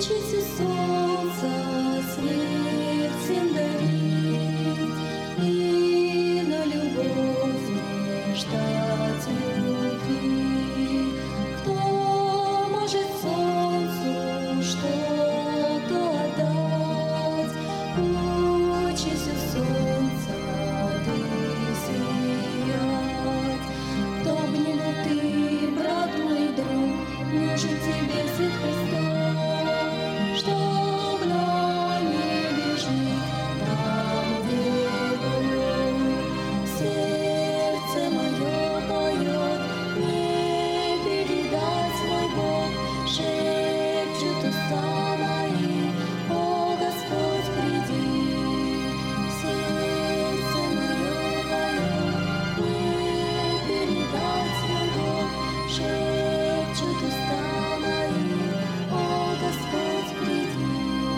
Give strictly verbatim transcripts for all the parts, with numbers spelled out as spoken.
Учись у солнца свет всем дарить и на любовь не ждать любви. Кто может солнцу что-то отдать? Учись у солнца ты сиять. Кто б ни был ты, брат мой друг, нужен тебе свет Христа. Чтоб на небе жить там, где Бог. Сердце мое поет, не передать свой Бог. Шепчут уста мои: о Господь, приди. Сердце мое поет, не передать свой Бог. Шепчут уста мои: о Господь, приди.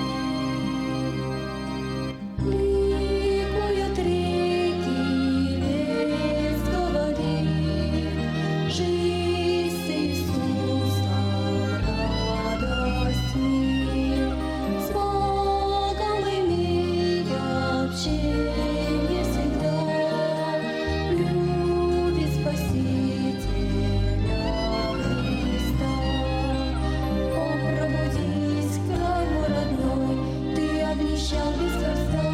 Ликуют реки, весь говорит, жизнь с Иисусом, радость мир. С Богом имея общение всегда, любит Спасителя Христа. О, пробудись, край мой родной, ты обнищал без Христа.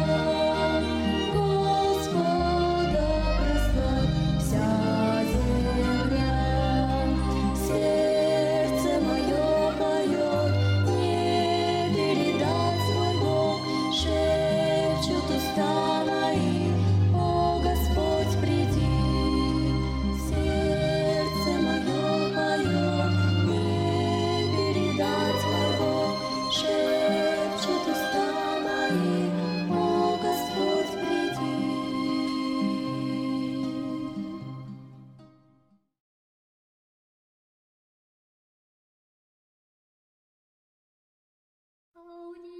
Господа прославь вся земля. Сердце мое поет, не передать свой Бог. Шепчут уста мои: о Господь, приди. Сердце мое поет, не передать свой Бог. Шепчут уста мои: о Господь, приди. Аудио